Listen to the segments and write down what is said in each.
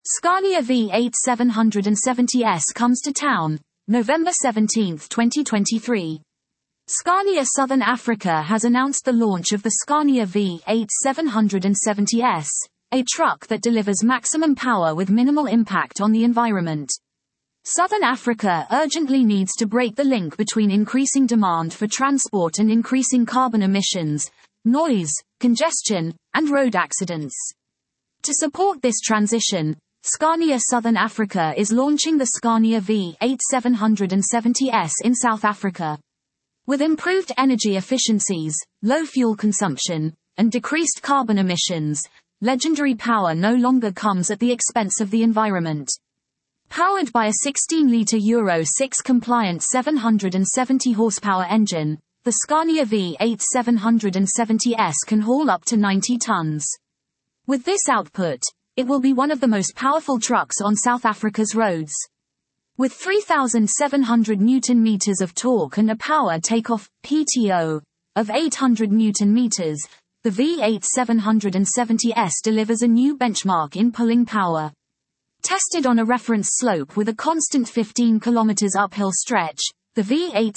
Scania V8 770S comes to town, November 17, 2023. Scania Southern Africa has announced the launch of the Scania V8 770S, a truck that delivers maximum power with minimal impact on the environment. Southern Africa urgently needs to break the link between increasing demand for transport and increasing carbon emissions, noise, congestion, and road accidents. To support this transition, Scania Southern Africa is launching the Scania V8 770S in South Africa. With improved energy efficiencies, low fuel consumption, and decreased carbon emissions, legendary power no longer comes at the expense of the environment. Powered by a 16-litre Euro 6 compliant 770 horsepower engine, the Scania V8 770S can haul up to 90 tons. With this output, it will be one of the most powerful trucks on South Africa's roads. With 3,700 Newton-meters of torque and a power takeoff (PTO) of 800 Newton-meters, the V8 770S delivers a new benchmark in pulling power. Tested on a reference slope with a constant 15 km uphill stretch, the V8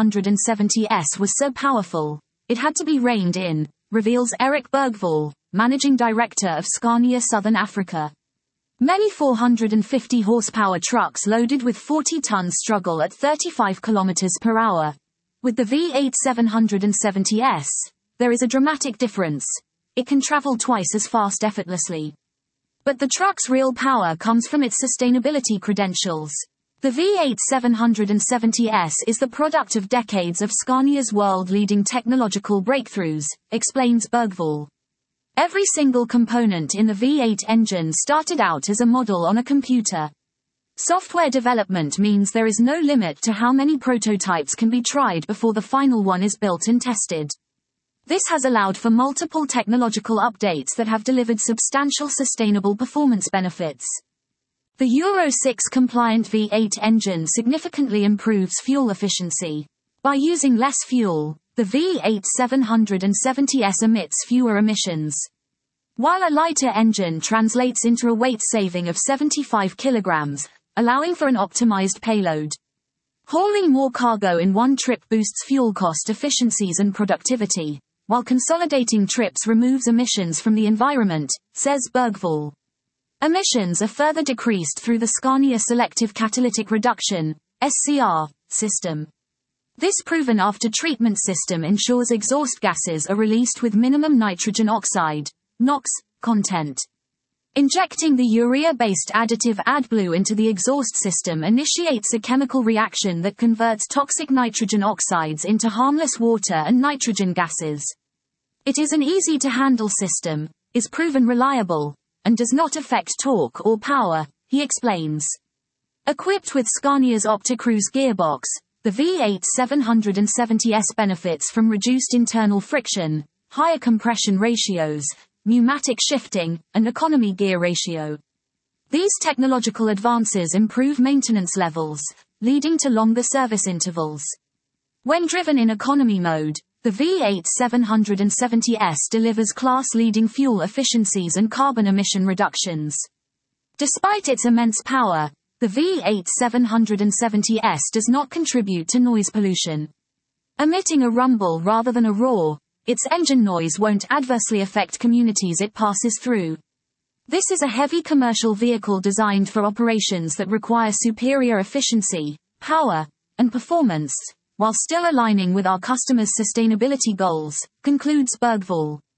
770S was so powerful, it had to be reined in, reveals Eric Bergvall, Managing Director of Scania Southern Africa. Many 450 horsepower trucks loaded with 40 tons struggle at 35 km per hour. With the V8 770S, there is a dramatic difference. It can travel twice as fast effortlessly. But the truck's real power comes from its sustainability credentials. The V8 770S is the product of decades of Scania's world-leading technological breakthroughs, explains Bergvall. Every single component in the V8 engine started out as a model on a computer. Software development means there is no limit to how many prototypes can be tried before the final one is built and tested. This has allowed for multiple technological updates that have delivered substantial sustainable performance benefits. The Euro 6 compliant V8 engine significantly improves fuel efficiency. By using less fuel, the V8 770S emits fewer emissions. While a lighter engine translates into a weight saving of 75 kilograms, allowing for an optimized payload. Hauling more cargo in one trip boosts fuel cost efficiencies and productivity, while consolidating trips removes emissions from the environment, says Bergvall. Emissions are further decreased through the Scania Selective Catalytic Reduction (SCR) system. This proven after-treatment system ensures exhaust gases are released with minimum nitrogen oxide (NOx) content. Injecting the urea-based additive AdBlue into the exhaust system initiates a chemical reaction that converts toxic nitrogen oxides into harmless water and nitrogen gases. It is an easy-to-handle system, is proven reliable, and does not affect torque or power, he explains. Equipped with Scania's OptiCruise gearbox, the V8 770S benefits from reduced internal friction, higher compression ratios, pneumatic shifting, and economy gear ratio. These technological advances improve maintenance levels, leading to longer service intervals. When driven in economy mode, the V8 770S delivers class-leading fuel efficiencies and carbon emission reductions. Despite its immense power, the V8 770S does not contribute to noise pollution. Emitting a rumble rather than a roar, its engine noise won't adversely affect communities it passes through. This is a heavy commercial vehicle designed for operations that require superior efficiency, power, and performance, while still aligning with our customers' sustainability goals, concludes Bergvall.